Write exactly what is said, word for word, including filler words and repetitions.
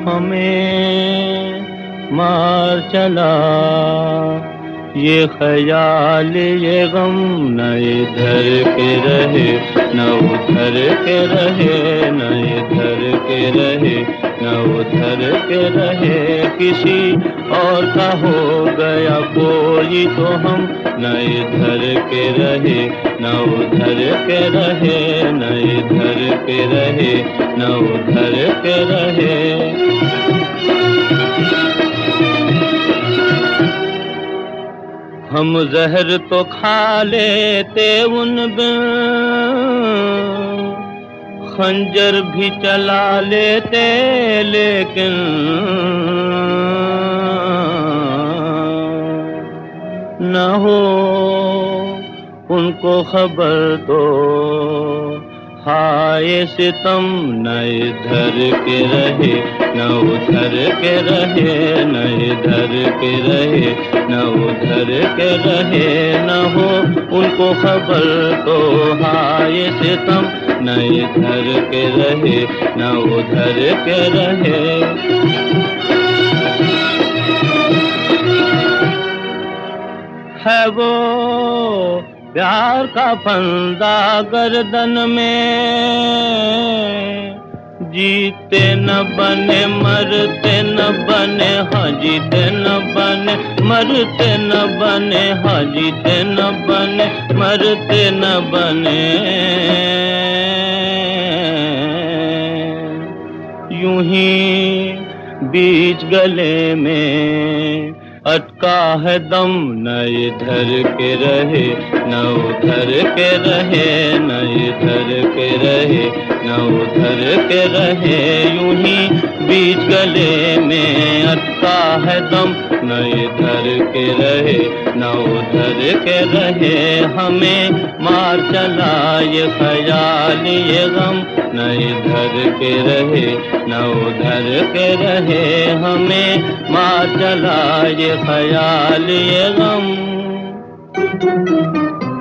हमें मार चला ये ख्याल ये गम, न इधर के रहे न उधर के रहे, न इधर के रहे न उधर के रहे। किसी और का हो गया कोई तो हम न इधर के रहे न उधर के रहे, न इधर के रहे न उधर के रहे। हम जहर तो खा लेते उन बिन, खंजर भी चला लेते, लेकिन न हो उनको खबर तो हाय सितम, न इधर के रहे न उधर के रहे, न इधर के रहे न उधर के रहे। न हो उनको खबर तो हाय सितम, न इधर के रहे न उधर के रहे। है वो प्यार का फंदा गर्दन में, जीते न बने मरते न बने, हाँ जीते न बने मरते न बने, हाँ जीते न बने मरते न बने। यूं ही बीच गले में अटका है दम, न इधर के रहे न उधर के रहे, न इधर के रहे न उधर के रहे। यूं ही बीच गले में अटका है दम, न इधर के रहे न उधर के रहे। हमें मार चला ये ख्याल ये गम, न इधर के रहे न उधर के रहे। हमें मार चला ये ख्याल ये गम।